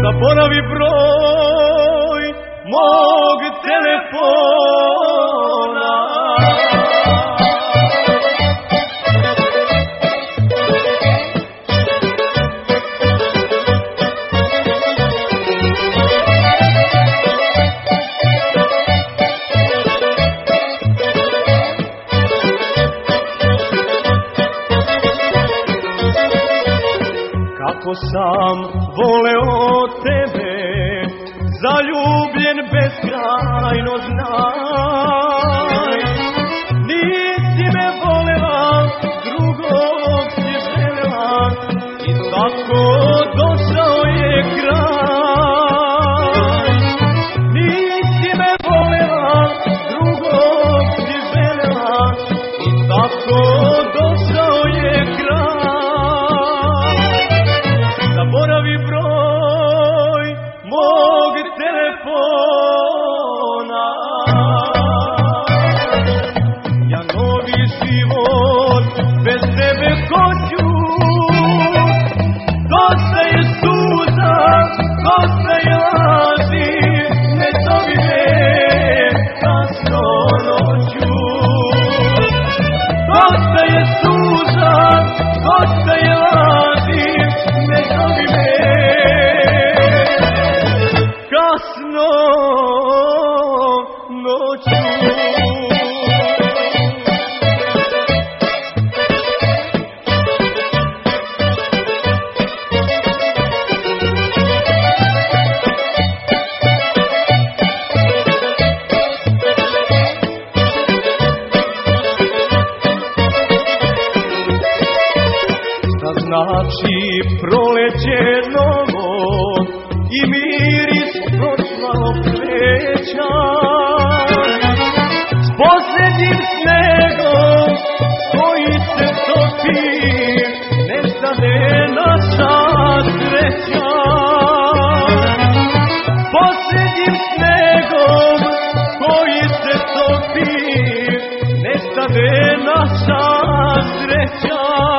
zaboravi broj mog telefona. Kako sam voleo tebe, zaljubljen beskrajno znaj. Nisi me volela, drugog si želela, i tako došao je kraj. Nisi me volela, drugog si želela, i tako došao je kraj. Zaboravi broj mog telefona. Ja novi život bez tebe hoću. Dosta je suza, dosta je laži, ne zovi me kasno noću. Dosta je suza, dosta je laži, ne zovi me kasno noću. Šta znači proleće novo i miris procvalog cveća? S posljednjim snegom koji se topi, nestane naša sreća. S posljednjim snegom koji se topi, nestane naša sreća.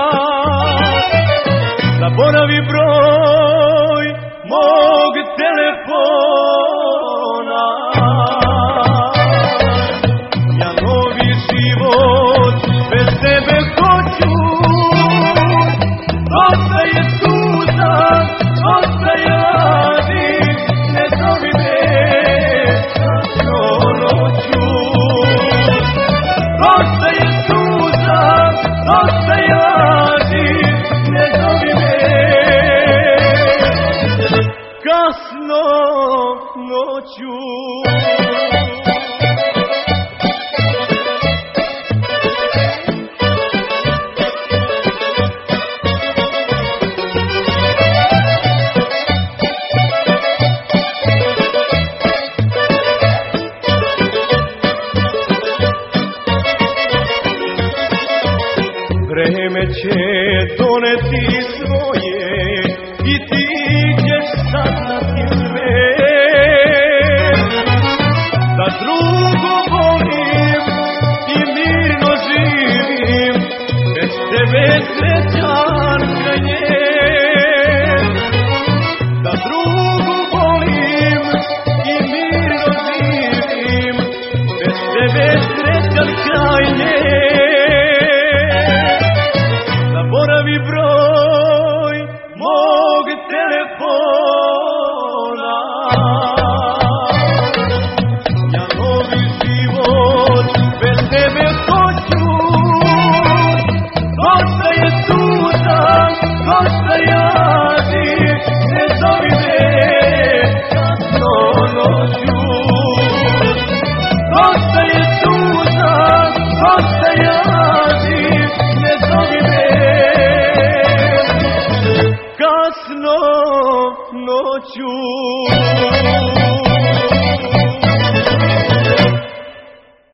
Zaboravi broj mog telefona. Ja novi život bez tebe hoću. Dosta je suza, dosta je laži, ne zovi me kasno noću. Dosta je suza, dosta je laži, ne zovi me kasno noću. Vreme će doneti svoje i ti ćeš saznati sve. Da drugo volim i mirno živim, bez tebe srećan kraj nje. Da drugo volim i mirno živim, bez tebe srećan kraj nje. Zaboravi broj mog telefona. Ja novi život bez tebe hoću. Dosta je suza, dosta je laži, ne zovi me kasno noću. Dosta je suza, dosta je laži, ne zovi me kasno noću.